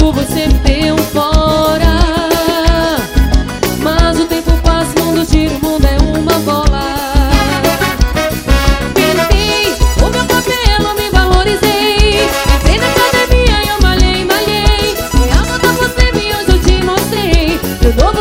tempo você me deu fora, mas o tempo passa, o mundo gira, o mundo é uma bola. Pintei o meu cabelo, me valorizei, entrei na academia e eu malhei. Fui alta pra você e hoje eu te mostrei. Eu dou